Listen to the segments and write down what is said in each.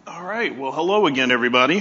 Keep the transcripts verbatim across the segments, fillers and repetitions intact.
All right. Well, hello again, everybody.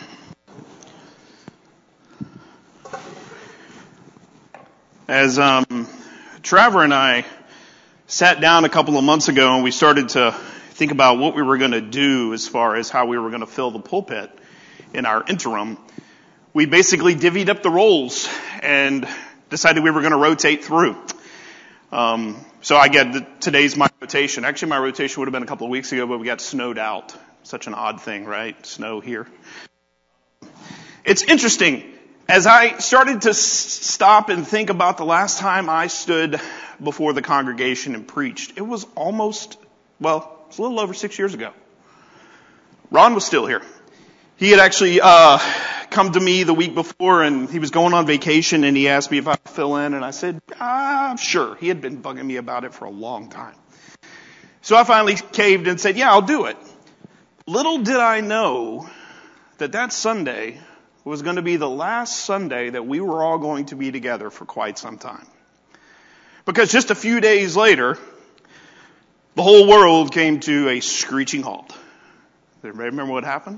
As um, Trevor and I sat down a couple of months ago and we started to think about what we were going to do as far as how we were going to fill the pulpit in our interim, we basically divvied up the roles and decided we were going to rotate through. Um, so I get the, today's my rotation. Actually, my rotation would have been a couple of weeks ago, but we got snowed out. Such an odd thing, right? Snow here. It's interesting. As I started to s- stop and think about the last time I stood before the congregation and preached, it was almost, well, it's a little over six years ago. Ron was still here. He had actually uh come to me the week before, and he was going on vacation, and he asked me if I could fill in, and I said, ah, sure. He had been bugging me about it for a long time. So I finally caved and said, yeah, I'll do it. Little did I know that that Sunday was going to be the last Sunday that we were all going to be together for quite some time. Because just a few days later, the whole world came to a screeching halt. Does everybody remember what happened?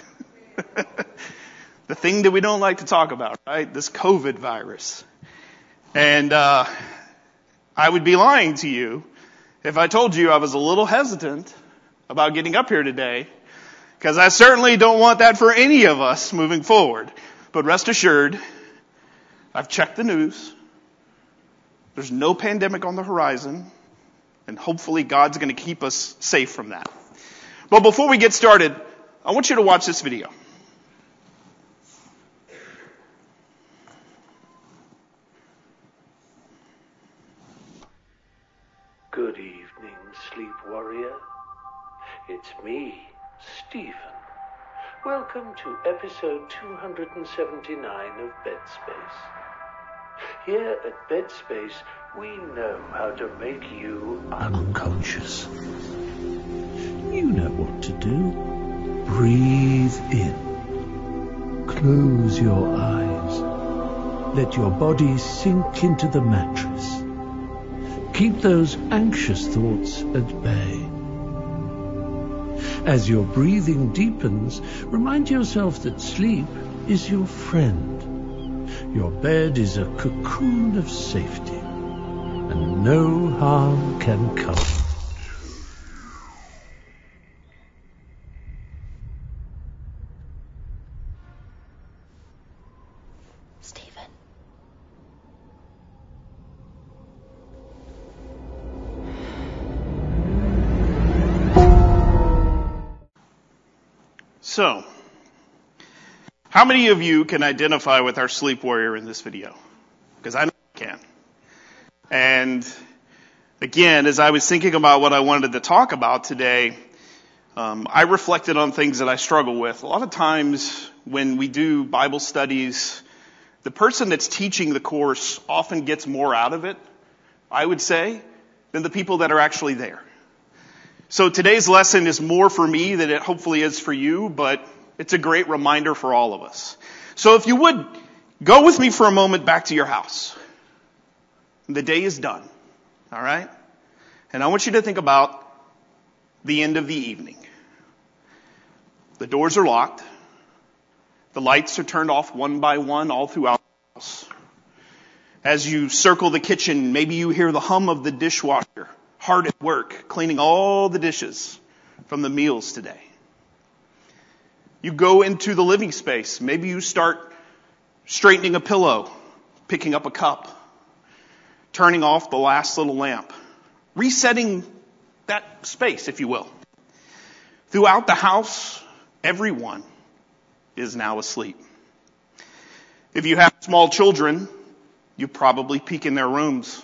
The thing that we don't like to talk about, right? This COVID virus. And uh I would be lying to you if I told you I was a little hesitant about getting up here today, because I certainly don't want that for any of us moving forward. But rest assured, I've checked the news. There's no pandemic on the horizon, and hopefully God's going to keep us safe from that. But before we get started, I want you to watch this video. Good evening, sleep warrior. It's me, Stephen. Welcome to episode two hundred seventy-nine of Bed Space. Here at Bed Space, we know how to make you unconscious. You know what to do. Breathe in. Close your eyes. Let your body sink into the mattress. Keep those anxious thoughts at bay. As your breathing deepens, remind yourself that sleep is your friend. Your bed is a cocoon of safety, and no harm can come. Stephen. So, how many of you can identify with our sleep warrior in this video? Because I know I can. And again, as I was thinking about what I wanted to talk about today, um, I reflected on things that I struggle with. A lot of times when we do Bible studies, the person that's teaching the course often gets more out of it, I would say, than the people that are actually there. So today's lesson is more for me than it hopefully is for you, but it's a great reminder for all of us. So if you would, go with me for a moment back to your house. The day is done, all right? And I want you to think about the end of the evening. The doors are locked. The lights are turned off one by one all throughout the house. As you circle the kitchen, maybe you hear the hum of the dishwasher, hard at work, cleaning all the dishes from the meals today. You go into the living space. Maybe you start straightening a pillow, picking up a cup, turning off the last little lamp, resetting that space, if you will. Throughout the house, everyone is now asleep. If you have small children, you probably peek in their rooms.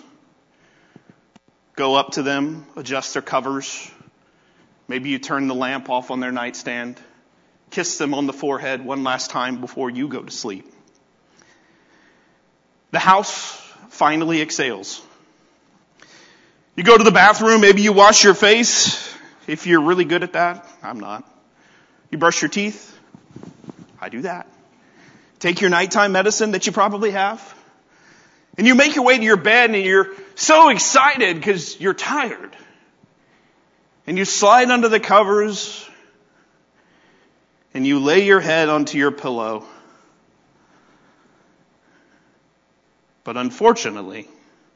Go up to them, adjust their covers. Maybe you turn the lamp off on their nightstand. Kiss them on the forehead one last time before you go to sleep. The house finally exhales. You go to the bathroom, maybe you wash your face. If you're really good at that, I'm not. You brush your teeth. I do that. Take your nighttime medicine that you probably have. And you make your way to your bed and you're so excited because you're tired. And you slide under the covers and you lay your head onto your pillow. But unfortunately,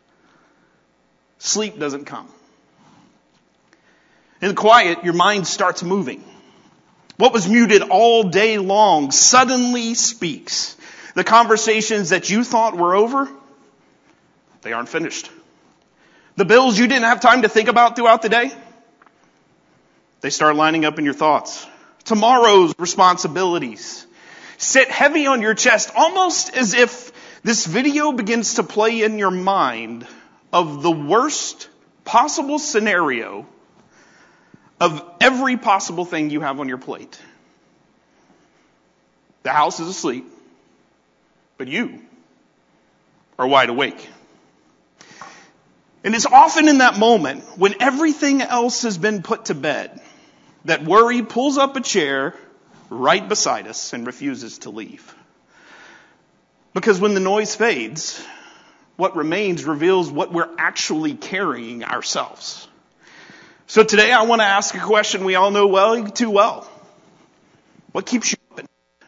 sleep doesn't come. In the quiet, your mind starts moving. What was muted all day long suddenly speaks. The conversations that you thought were over, they aren't finished. The bills you didn't have time to think about throughout the day, they start lining up in your thoughts. Tomorrow's responsibilities sit heavy on your chest, almost as if this video begins to play in your mind of the worst possible scenario of every possible thing you have on your plate. The house is asleep, but you are wide awake. And it's often in that moment when everything else has been put to bed that worry pulls up a chair right beside us and refuses to leave. Because when the noise fades, what remains reveals what we're actually carrying ourselves. So today I want to ask a question we all know well, too well. What keeps you up at night?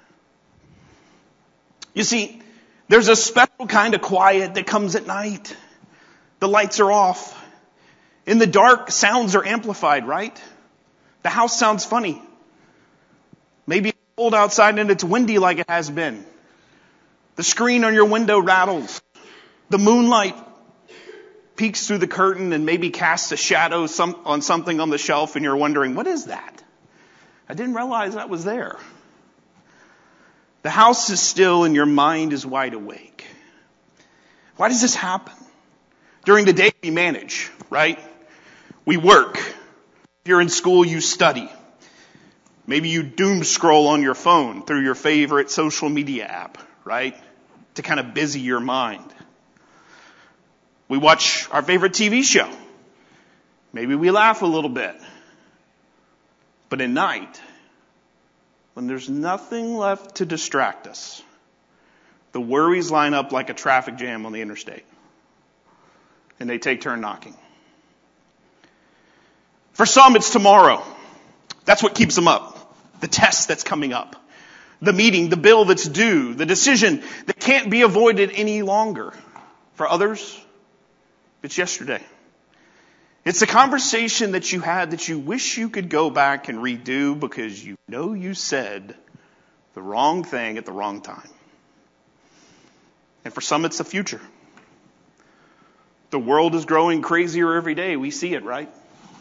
You see, there's a special kind of quiet that comes at night. The lights are off. In the dark, sounds are amplified, right? The house sounds funny. Maybe it's cold outside and it's windy like it has been. The screen on your window rattles. The moonlight peeks through the curtain and maybe casts a shadow some, on something on the shelf, and you're wondering, what is that? I didn't realize that was there. The house is still and your mind is wide awake. Why does this happen? During the day we manage, right? We work. If you're in school, you study. Maybe you doom scroll on your phone through your favorite social media app, right? To kind of busy your mind. We watch our favorite T V show. Maybe we laugh a little bit. But at night, when there's nothing left to distract us, the worries line up like a traffic jam on the interstate. And they take turn knocking. For some, it's tomorrow. That's what keeps them up. The test that's coming up. The meeting, the bill that's due, the decision that can't be avoided any longer. For others, it's yesterday. It's the conversation that you had that you wish you could go back and redo because you know you said the wrong thing at the wrong time. And for some, it's the future. The world is growing crazier every day. We see it, right?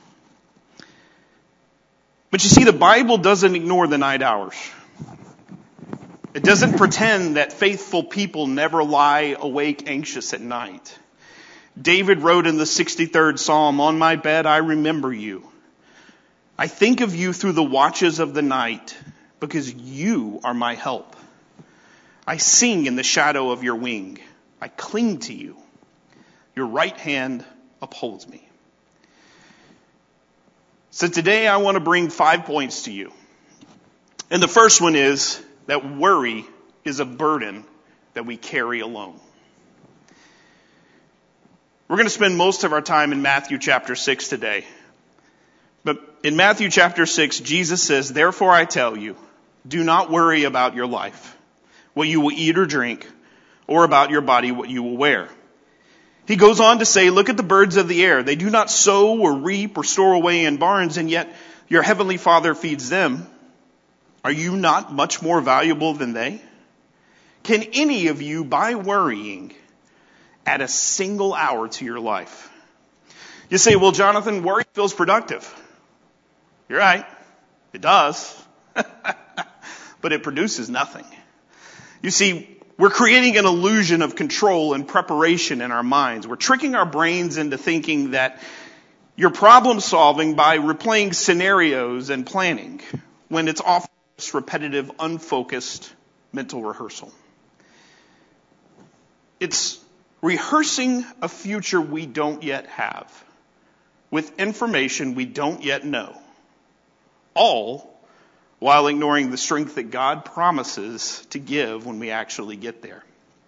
But you see, the Bible doesn't ignore the night hours. It doesn't pretend that faithful people never lie awake anxious at night. David wrote in the sixty-third Psalm, "On my bed I remember you. I think of you through the watches of the night because you are my help. I sing in the shadow of your wing. I cling to you. Your right hand upholds me." So today I want to bring five points to you. And the first one is that worry is a burden that we carry alone. We're going to spend most of our time in Matthew chapter six today. But in Matthew chapter six, Jesus says, "Therefore I tell you, do not worry about your life, what you will eat or drink, or about your body, what you will wear." He goes on to say, "Look at the birds of the air. They do not sow or reap or store away in barns, and yet your heavenly Father feeds them. Are you not much more valuable than they? Can any of you, by worrying, add a single hour to your life?" You say, "Well, Jonathan, worry feels productive." You're right. It does. But it produces nothing. You see, we're creating an illusion of control and preparation in our minds. We're tricking our brains into thinking that you're problem solving by replaying scenarios and planning, when it's often just repetitive, unfocused mental rehearsal. It's rehearsing a future we don't yet have, with information we don't yet know, all while ignoring the strength that God promises to give when we actually get there.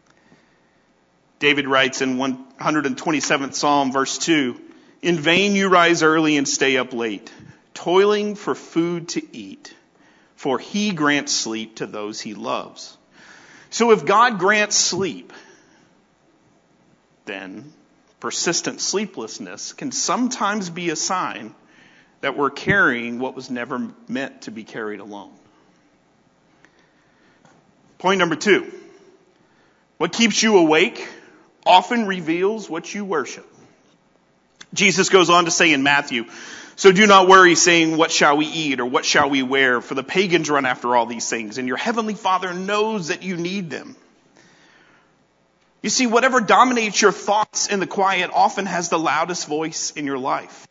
David writes in one hundred twenty-seventh Psalm, verse two, "In vain you rise early and stay up late, toiling for food to eat, for he grants sleep to those he loves. So if God grants sleep, then persistent sleeplessness can sometimes be a sign that we're carrying what was never meant to be carried alone. Point number two. What keeps you awake often reveals what you worship. Jesus goes on to say in Matthew, so do not worry saying, what shall we eat or what shall we wear? For the pagans run after all these things, and your heavenly Father knows that you need them. You see, whatever dominates your thoughts in the quiet often has the loudest voice in your life.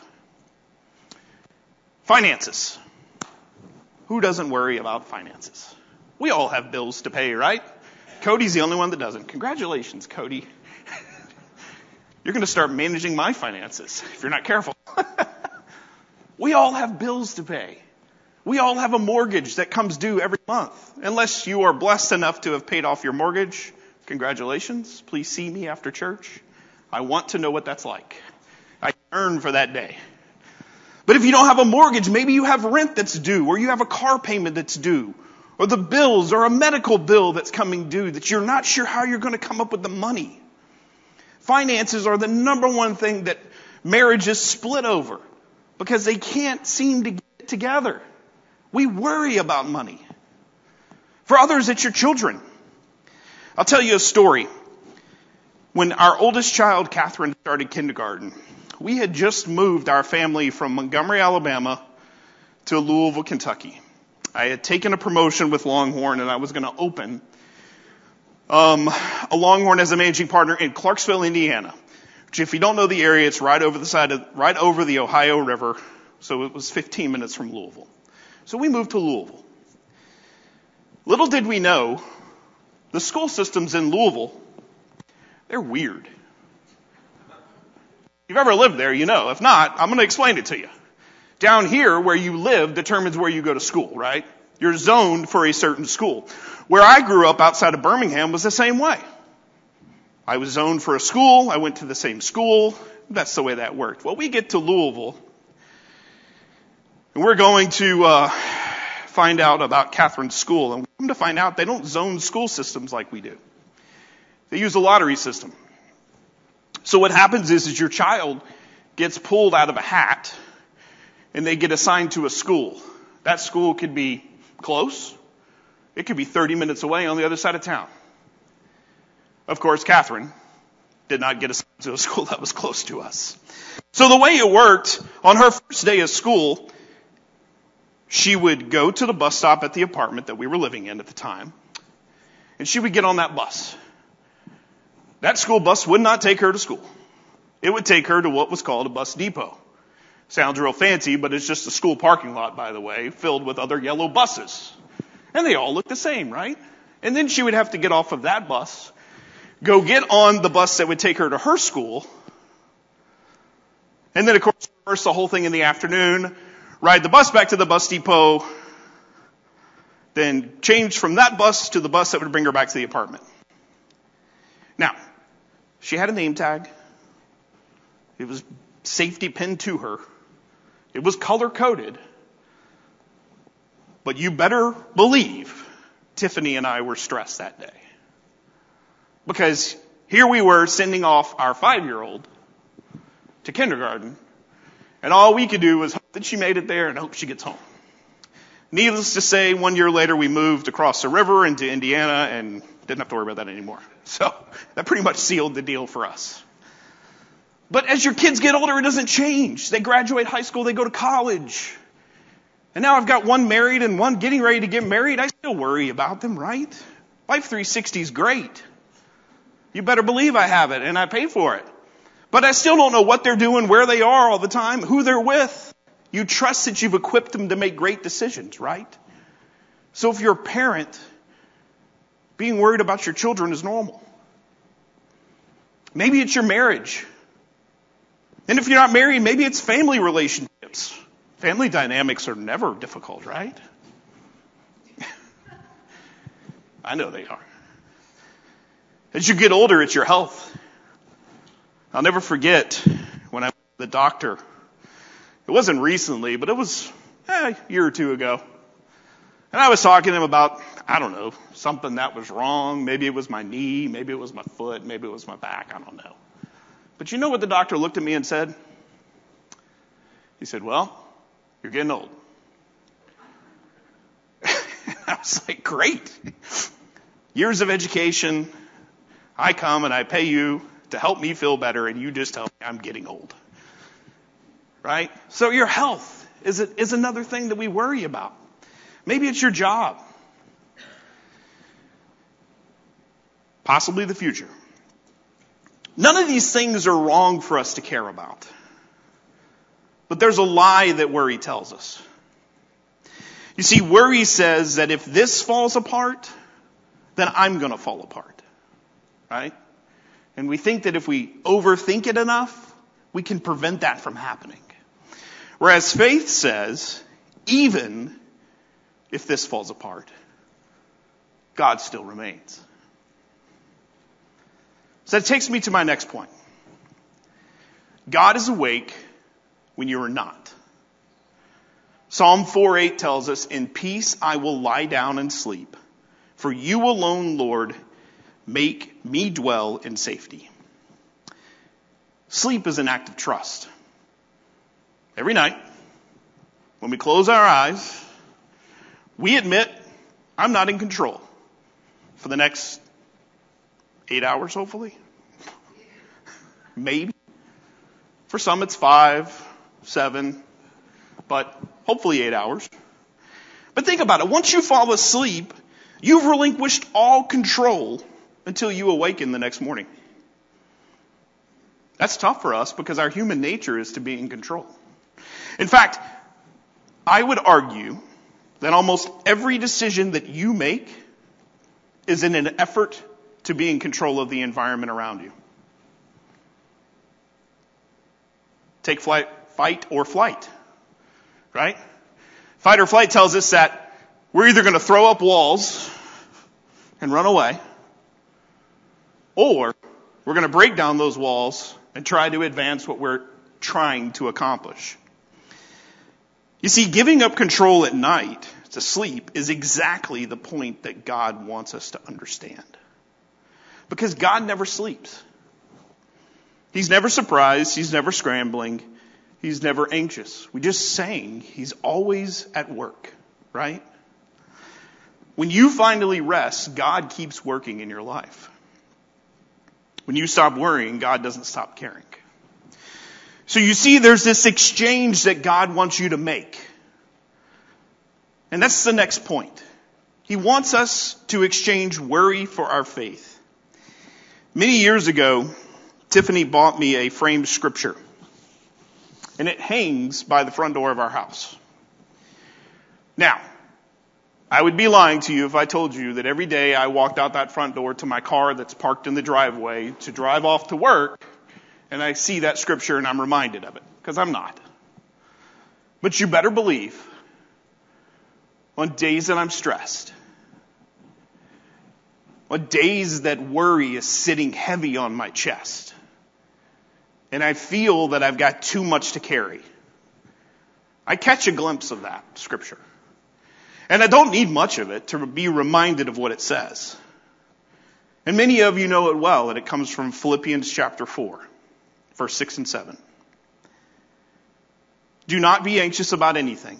Finances. Who doesn't worry about finances? We all have bills to pay, right? Cody's the only one that doesn't. Congratulations, Cody. You're going to start managing my finances if you're not careful. We all have bills to pay. We all have a mortgage that comes due every month. Unless you are blessed enough to have paid off your mortgage, congratulations. Please see me after church. I want to know what that's like. I yearn for that day. But if you don't have a mortgage, maybe you have rent that's due, or you have a car payment that's due, or the bills, or a medical bill that's coming due that you're not sure how you're going to come up with the money. Finances are the number one thing that marriages split over because they can't seem to get it together. We worry about money. For others, it's your children. I'll tell you a story. When our oldest child, Catherine, started kindergarten, we had just moved our family from Montgomery, Alabama to Louisville, Kentucky. I had taken a promotion with Longhorn and I was going to open Um, a Longhorn as a managing partner in Clarksville, Indiana, which if you don't know the area, it's right over the side of, right over the Ohio River. So it was fifteen minutes from Louisville. So we moved to Louisville. Little did we know, the school systems in Louisville, they're weird. If you've ever lived there, you know. If not, I'm going to explain it to you. Down here, where you live determines where you go to school, right? You're zoned for a certain school. Where I grew up outside of Birmingham was the same way. I was zoned for a school. I went to the same school. That's the way that worked. Well, we get to Louisville, and we're going to uh, find out about Catherine's school. And we come to find out they don't zone school systems like we do. They use a lottery system. So what happens is, is your child gets pulled out of a hat, and they get assigned to a school. That school could be close. It could be thirty minutes away on the other side of town. Of course, Catherine did not get assigned to a school that was close to us. So the way it worked, on her first day of school, she would go to the bus stop at the apartment that we were living in at the time, and she would get on that bus. That school bus would not take her to school. It would take her to what was called a bus depot. Sounds real fancy, but it's just a school parking lot, by the way, filled with other yellow buses. And they all look the same, right? And then she would have to get off of that bus, go get on the bus that would take her to her school, and then, of course, reverse the whole thing in the afternoon, ride the bus back to the bus depot, then change from that bus to the bus that would bring her back to the apartment. Now, she had a name tag. It was safety pinned to her. It was color-coded. But you better believe Tiffany and I were stressed that day. Because here we were sending off our five-year-old to kindergarten, and all we could do was hope that she made it there and hope she gets home. Needless to say, one year later we moved across the river into Indiana and didn't have to worry about that anymore. So that pretty much sealed the deal for us. But as your kids get older, it doesn't change. They graduate high school, they go to college. And now I've got one married and one getting ready to get married. I still worry about them, right? Life three sixty is great. You better believe I have it, and I pay for it. But I still don't know what they're doing, where they are all the time, who they're with. You trust that you've equipped them to make great decisions, right? So if you're a parent, being worried about your children is normal. Maybe it's your marriage. And if you're not married, maybe it's family relationships. Family dynamics are never difficult, right? I know they are. As you get older, it's your health. I'll never forget when I went to the doctor. It wasn't recently, but it was eh, a year or two ago. And I was talking to him about, I don't know, something that was wrong. Maybe it was my knee, maybe it was my foot, maybe it was my back, I don't know. But you know what the doctor looked at me and said? He said, well, you're getting old. I was like, great. Years of education, I come and I pay you to help me feel better, and you just tell me I'm getting old. Right? So your health is, a, is another thing that we worry about. Maybe it's your job. Possibly the future. None of these things are wrong for us to care about. But there's a lie that worry tells us. You see, worry says that if this falls apart, then I'm going to fall apart. Right? And we think that if we overthink it enough, we can prevent that from happening. Whereas faith says, even if this falls apart, God still remains. So that takes me to my next point. God is awake when you are not. Psalm four eight tells us, in peace I will lie down and sleep. For you alone, Lord, make me dwell in safety. Sleep is an act of trust. Every night, when we close our eyes, we admit, I'm not in control for the next eight hours, hopefully. Maybe. For some, it's five, seven, but hopefully eight hours. But think about it. Once you fall asleep, you've relinquished all control until you awaken the next morning. That's tough for us because our human nature is to be in control. In fact, I would argue that almost every decision that you make is in an effort to be in control of the environment around you. Take flight, fight or flight, right? Fight or flight tells us that we're either going to throw up walls and run away, or we're going to break down those walls and try to advance what we're trying to accomplish. You see, giving up control at night to sleep is exactly the point that God wants us to understand. Because God never sleeps. He's never surprised. He's never scrambling. He's never anxious. We just sang, he's always at work, right? When you finally rest, God keeps working in your life. When you stop worrying, God doesn't stop caring. So you see, there's this exchange that God wants you to make. And that's the next point. He wants us to exchange worry for our faith. Many years ago, Tiffany bought me a framed scripture. And it hangs by the front door of our house. Now, I would be lying to you if I told you that every day I walked out that front door to my car that's parked in the driveway to drive off to work, and I see that scripture and I'm reminded of it, because I'm not. But you better believe, on days that I'm stressed, on days that worry is sitting heavy on my chest, and I feel that I've got too much to carry, I catch a glimpse of that scripture. And I don't need much of it to be reminded of what it says. And many of you know it well, and it comes from Philippians chapter four, verse six and seven. Do not be anxious about anything,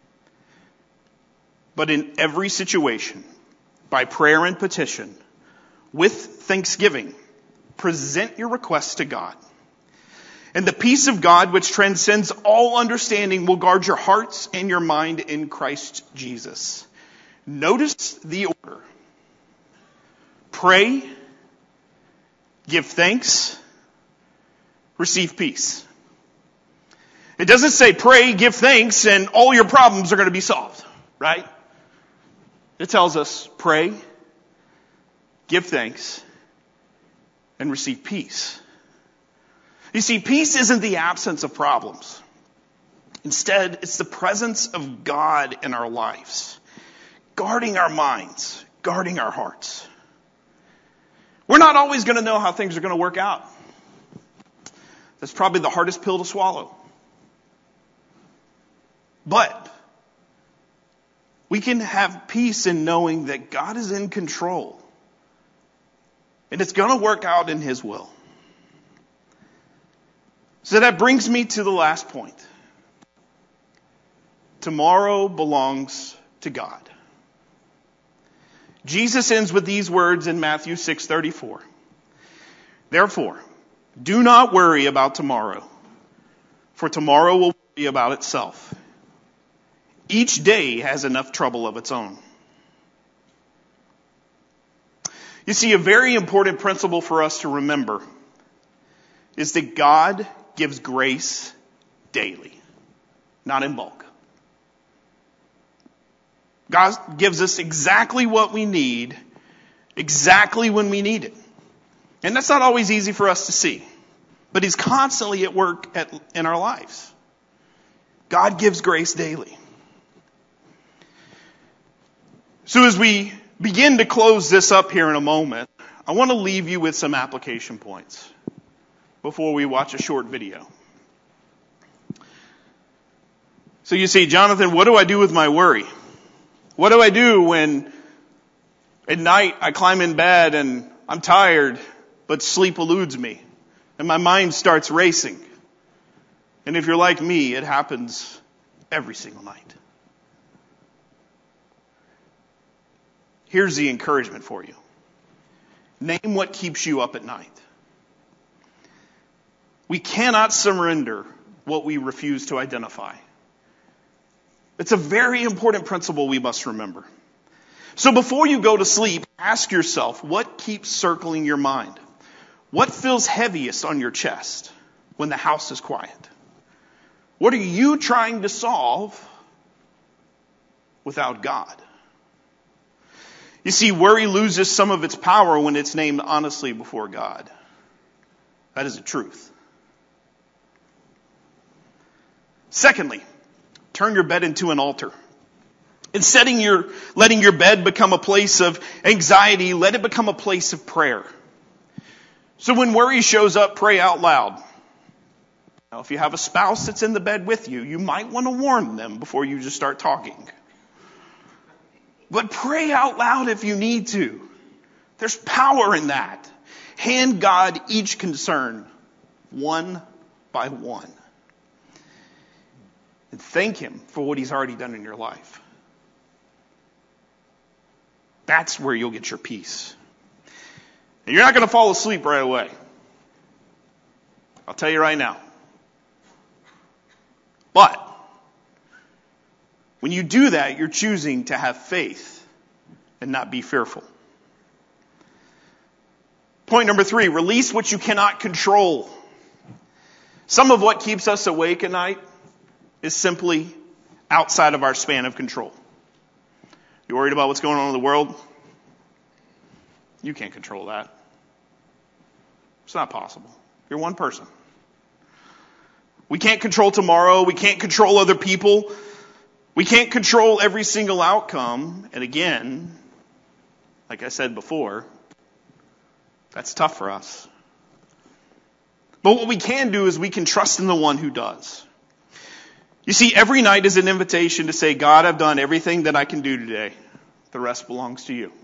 but in every situation, by prayer and petition, with thanksgiving, present your requests to God. And the peace of God, which transcends all understanding, will guard your hearts and your mind in Christ Jesus. Notice the order. Pray, give thanks, receive peace. It doesn't say pray, give thanks, and all your problems are going to be solved, right? It tells us pray, give thanks, and receive peace. You see, peace isn't the absence of problems. Instead, it's the presence of God in our lives, guarding our minds, guarding our hearts. We're not always going to know how things are going to work out. That's probably the hardest pill to swallow. But We can have peace in knowing that God is in control. And it's going to work out in His will. So that brings me to the last point. Tomorrow belongs to God. Jesus ends with these words in Matthew six thirty-four. Therefore, do not worry about tomorrow, for tomorrow will worry about itself. Each day has enough trouble of its own. You see, a very important principle for us to remember is that God gives grace daily, not in bulk. God gives us exactly what we need, exactly when we need it. And that's not always easy for us to see. But He's constantly at work at, in our lives. God gives grace daily. So as we begin to close this up here in a moment, I want to leave you with some application points before we watch a short video. So you see, Jonathan, what do I do with my worry? What do I do when at night I climb in bed and I'm tired, but sleep eludes me and my mind starts racing? And if you're like me, it happens every single night. Here's the encouragement for you. Name what keeps you up at night. We cannot surrender what we refuse to identify. It's a very important principle we must remember. So before you go to sleep, ask yourself, what keeps circling your mind? What feels heaviest on your chest when the house is quiet? What are you trying to solve without God? You see, worry loses some of its power when it's named honestly before God. That is the truth. Secondly, turn your bed into an altar. Instead of your, letting your bed become a place of anxiety, let it become a place of prayer. So when worry shows up, pray out loud. Now, if you have a spouse that's in the bed with you, you might want to warn them before you just start talking. But pray out loud if you need to. There's power in that. Hand God each concern, one by one. And thank Him for what He's already done in your life. That's where you'll get your peace. And you're not going to fall asleep right away. I'll tell you right now. But when you do that, you're choosing to have faith and not be fearful. Point number three, release what you cannot control. Some of what keeps us awake at night is simply outside of our span of control. You worried about what's going on in the world? You can't control that. It's not possible. You're one person. We can't control tomorrow. We can't control other people. We can't control every single outcome. And again, like I said before, that's tough for us. But what we can do is we can trust in the one who does. You see, every night is an invitation to say, God, I've done everything that I can do today. The rest belongs to you.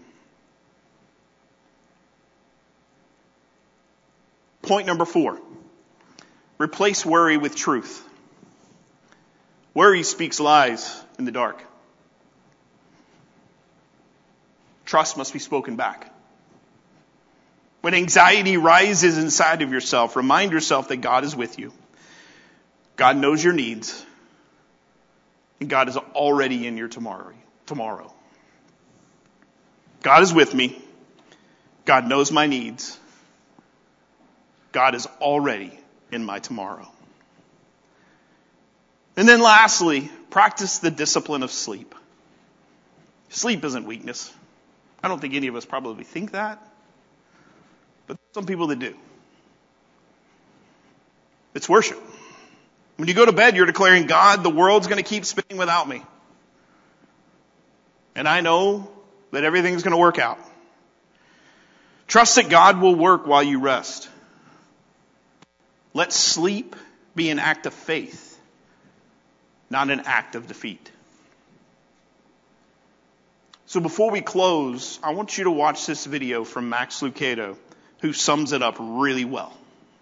Point number four. Replace worry with truth. Worry speaks lies in the dark. Trust must be spoken back. When anxiety rises inside of yourself, remind yourself that God is with you. God knows your needs. And God is already in your tomorrow. tomorrow. God is with me. God knows my needs. God is already in my tomorrow. And then lastly, practice the discipline of sleep. Sleep isn't weakness. I don't think any of us probably think that. But some people that do. It's worship. When you go to bed, you're declaring, God, the world's going to keep spinning without me. And I know that everything's going to work out. Trust that God will work while you rest. Let sleep be an act of faith, not an act of defeat. So before we close, I want you to watch this video from Max Lucado, who sums it up really well.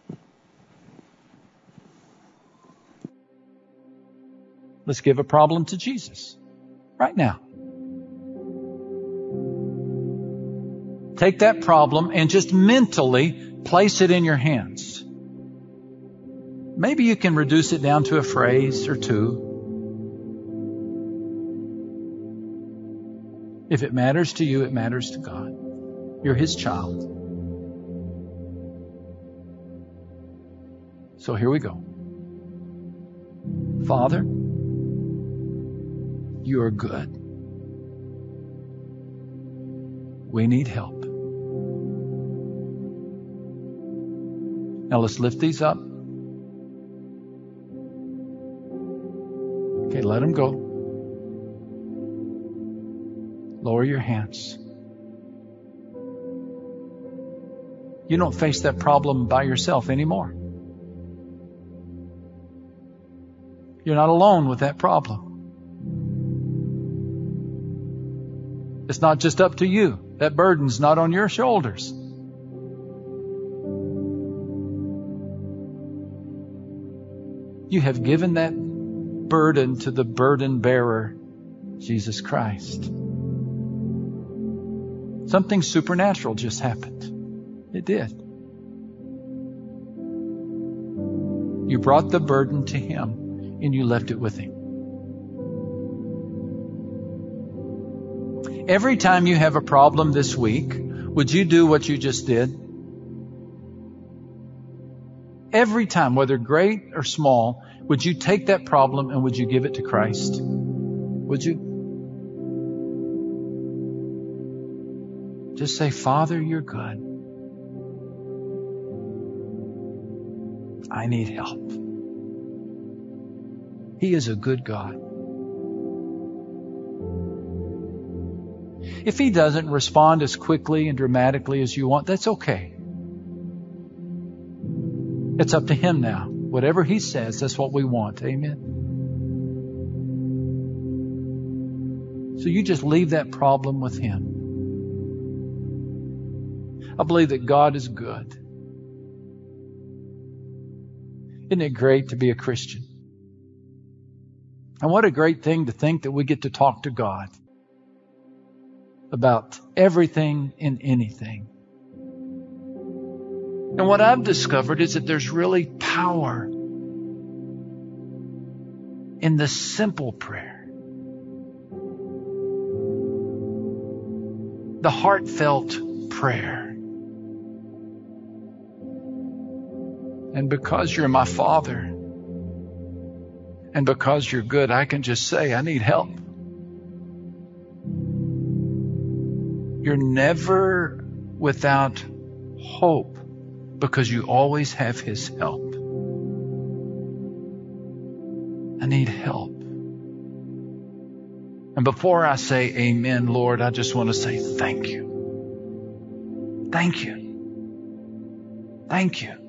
Let's give a problem to Jesus right now. Take that problem and just mentally place it in your hands. Maybe you can reduce it down to a phrase or two. If it matters to you, it matters to God. You're His child. So here we go. Father, you are good. We need help. Now let's lift these up. Okay, let them go. Lower your hands. You don't face that problem by yourself anymore. You're not alone with that problem. It's not just up to you. That burden's not on your shoulders. You have given that burden to the burden bearer, Jesus Christ. Something supernatural just happened. It did. You brought the burden to Him and you left it with Him. Every time you have a problem this week, would you do what you just did? Every time, whether great or small, would you take that problem and would you give it to Christ? Would you? Just say, Father, you're good. I need help. He is a good God. If He doesn't respond as quickly and dramatically as you want, that's okay. It's up to Him now. Whatever He says, that's what we want. Amen. So you just leave that problem with Him. I believe that God is good. Isn't it great to be a Christian? And what a great thing to think that we get to talk to God about everything and anything. And what I've discovered is that there's really power in the simple prayer. The heartfelt prayer. And because you're my Father, and because you're good, I can just say, I need help. You're never without hope because you always have His help. I need help. And before I say amen, Lord, I just want to say thank you. Thank you. Thank you.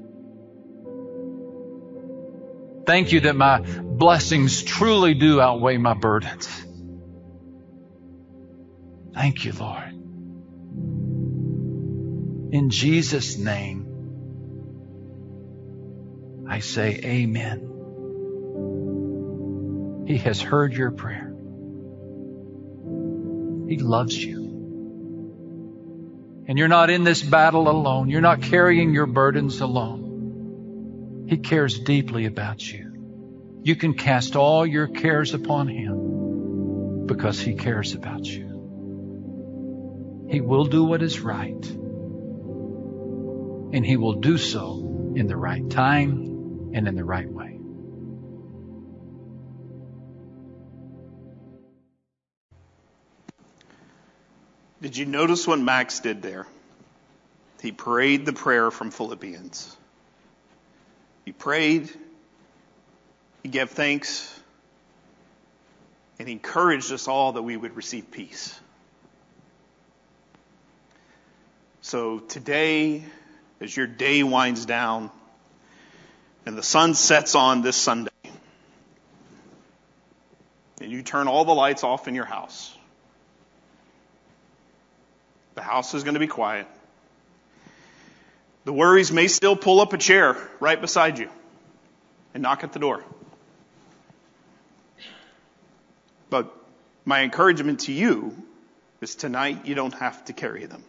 Thank you that my blessings truly do outweigh my burdens. Thank you, Lord. In Jesus' name, I say amen. He has heard your prayer. He loves you. And you're not in this battle alone. You're not carrying your burdens alone. He cares deeply about you. You can cast all your cares upon Him because He cares about you. He will do what is right. And He will do so in the right time and in the right way. Did you notice what Max did there? He prayed the prayer from Philippians. He prayed, he gave thanks, and he encouraged us all that we would receive peace. So today, as your day winds down and the sun sets on this Sunday, and you turn all the lights off in your house, The house is going to be quiet. The worries may still pull up a chair right beside you and knock at the door. But my encouragement to you is tonight you don't have to carry them.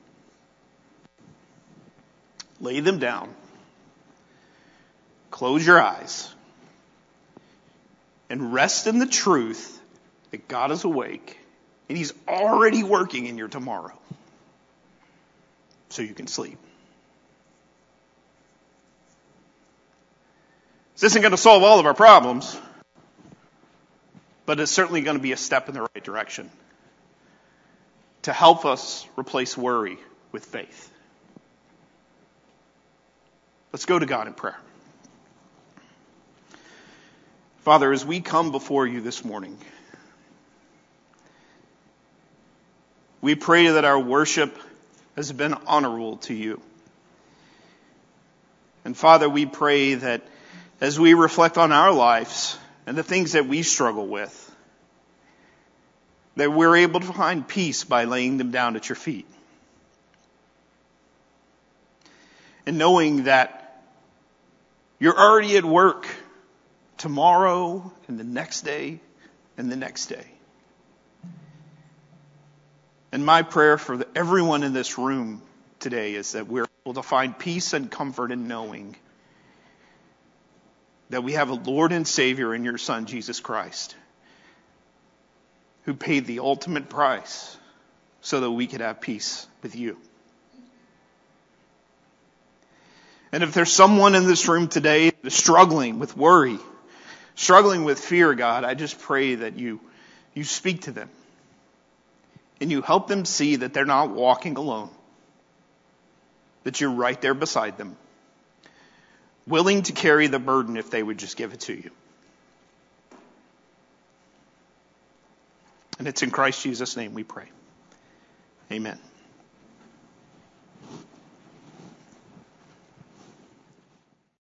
Lay them down. Close your eyes. And rest in the truth that God is awake and He's already working in your tomorrow. So you can sleep. This isn't going to solve all of our problems, but it's certainly going to be a step in the right direction to help us replace worry with faith. Let's go to God in prayer. Father, as we come before you this morning, we pray that our worship has been honorable to you. And Father, we pray that as we reflect on our lives and the things that we struggle with, that we're able to find peace by laying them down at your feet. And knowing that you're already at work tomorrow and the next day and the next day. And my prayer for everyone in this room today is that we're able to find peace and comfort in knowing that we have a Lord and Savior in your Son, Jesus Christ, who paid the ultimate price so that we could have peace with you. And if there's someone in this room today that is struggling with worry, struggling with fear, God, I just pray that you, you speak to them and you help them see that they're not walking alone, that you're right there beside them, willing to carry the burden if they would just give it to you. And it's in Christ Jesus' name we pray. Amen.